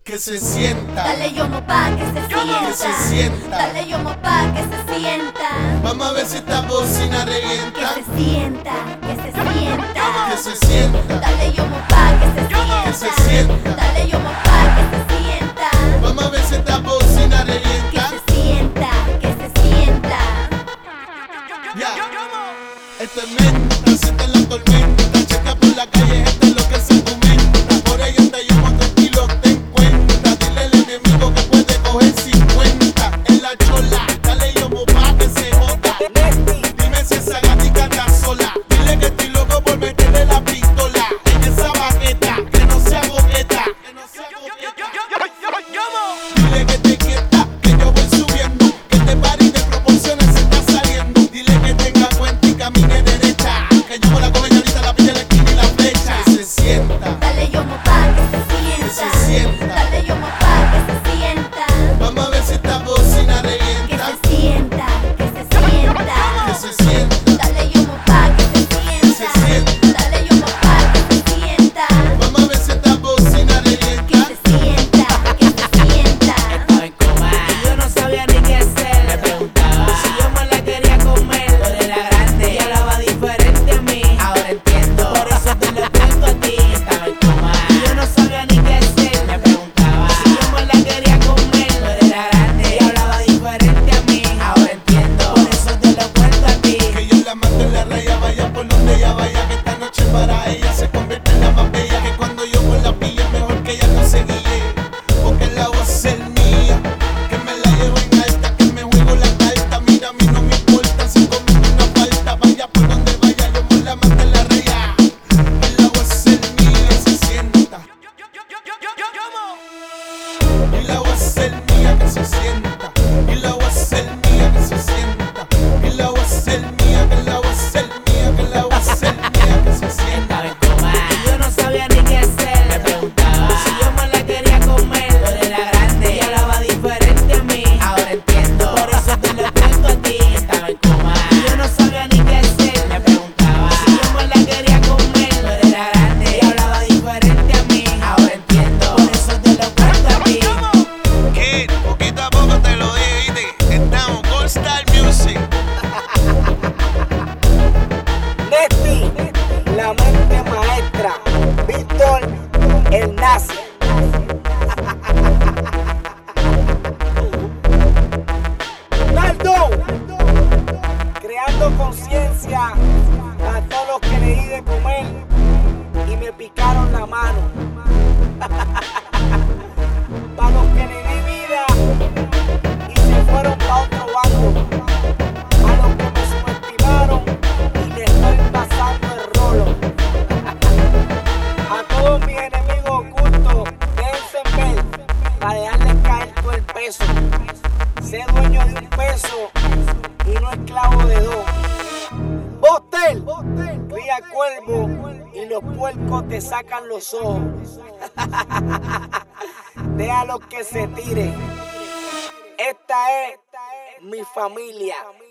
Que se sienta. Dale yomo pa' que se sienta. Que se sienta. Dale yomo pa' que se sienta. Vamos a ver si esta bocina Que revienta. se sienta, que se sienta. Que se sienta. Dale yomo pa' que se sienta. Que se sienta. Dale yomo pa' que se sienta. Vamos a ver si esta bocina Que revienta. se sienta, que se sienta. Ya. Esto es menta, siente la tormenta. Checa por la calle, esto es lo que se comenta. Por ahí anda yo con tranquilo, ten cuenta. Dile al enemigo que puede coger 50. En la chola, dale yo pa' que se joda. Dime si esa gatica está sola. Dile que estoy loco por meterle la pistola en esa baqueta, que no sea boqueta. Dile que te quieta, que yo voy subiendo. Que este party de proporciones se está saliendo. Dile que tenga cuenta y camine derecha. Que yo con la comedia ahorita la pilla la esquina y la flecha. Que se sienta. Dale yomo pa' que se sienta. Que se sienta. Dale yomo pa' que se sienta. Vamos a ver si esta bocina Que revienta. se sienta, que se sienta. Que se sienta. Dale yomo pa' que se Que se sienta. sienta. Dale yomo pa' que se sienta. Vamos a ver si esta bocina Que revienta. se sienta, que se sienta. Estaba en coma y yo no sabía ni qué hacer. Me preguntaba si yo me la quería comer. Tú eres la grande y hablaba diferente a mí. Ahora entiendo, por eso te lo cuento a ti. Estaba en coma y yo no sabía ni qué hacer. Me preguntaba si yo me la quería comer. Tú eres la grande y hablaba diferente a mí. Ahora entiendo, por eso te lo cuento a ti. Que yo la mando en la raya, vaya por donde ella vaya. Que esta noche para ella se convierte en la más bella. Que cuando yo por la pille es mejor que ella no se guíe. Porque la voz es el mía. Que me la llevo en alta, que me juego la carta. Mira, a mí no me importa si comete una falta. Vaya por donde vaya, yo por la mando en la raya. Que la voz es el mía, se sienta. Y la voz es el mía, que se sienta. Y la voz es el mía, que se sienta. Y la voz es el mía, que la voz es el mía, que la voz es el mía, que se sienta. Estaba en coma y yo no sabía ni qué hacer. Me preguntaba si yo me la quería comer. Tú eres la grande y hablaba diferente a mí. Ahora entiendo, por eso te lo cuento a ti. Estaba en coma y yo no sabía ni qué hacer. Me preguntaba si yo me la quería comer. Tú eres la grande y hablaba diferente a mí. Ahora entiendo, por eso te lo cuento a ti. Kid, poquito a poco te lo dije, ¿viste? Estamos Gold Star Music. Nesti, la mente maestra. Víctor, el nazi. Naldo, creando conciencia a todos los que le di de comer y me picaron la mano. Para los que le di vida y se fueron para otro bando. A los que me subestimaron y le estoy pasando el rolo. A todos mis enemigos ocultos, déjense ver para dejarles caer todo el peso. Sé dueño de un peso y no esclavo de dos. Bostel, cría cuervo y los puercos te sacan los ojos. Déjalos que se tiren. Esta es mi familia.